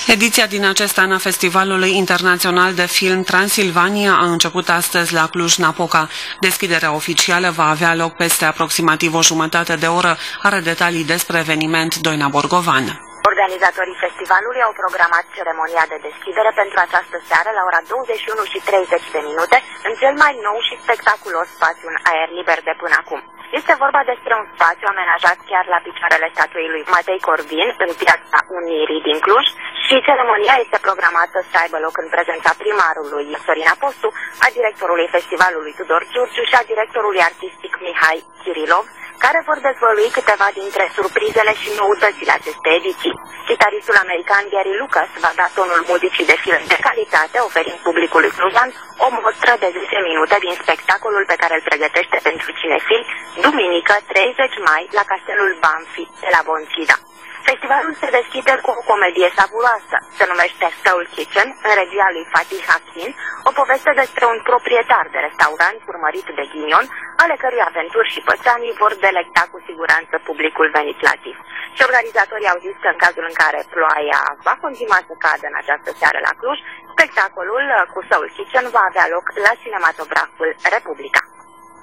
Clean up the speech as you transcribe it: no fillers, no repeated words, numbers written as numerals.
Ediția din acest an a Festivalului Internațional de Film Transilvania a început astăzi la Cluj-Napoca. Deschiderea oficială va avea loc peste aproximativ o jumătate de oră. Are detalii despre eveniment Doina Borgovan. Organizatorii festivalului au programat ceremonia de deschidere pentru această seară la ora 21:30 în cel mai nou și spectaculos spațiu în aer liber de până acum. Este vorba despre un spațiu amenajat chiar la picioarele statuii lui Matei Corvin, în Piața Unirii din Cluj, și ceremonia este programată să aibă loc în prezența primarului Sorin Apostu, a directorului festivalului Tudor Giurgiu și a directorului artistic Mihai Kirilov, care vor dezvălui câteva dintre surprizele și noutățile acestei ediții. Chitaristul american Gary Lucas va da tonul muzicii de film de calitate, oferind publicului clujan o mostră de 10 minute din spectacolul pe care îl pregătește pentru cinefili, duminică 30 mai, la Castelul Banfi de la Bonțida. Festivalul se deschide cu o comedie savuroasă. Se numește Soul Kitchen, în regia lui Fatih Akin, o poveste despre un proprietar de restaurant urmărit de ghinion, ale cărui aventuri și pățanii vor delecta cu siguranță publicul venit la TIF. Și organizatorii au zis că în cazul în care ploaia va continua să cadă în această seară la Cluj, spectacolul cu Soul Kitchen va avea loc la Cinematograful Republica.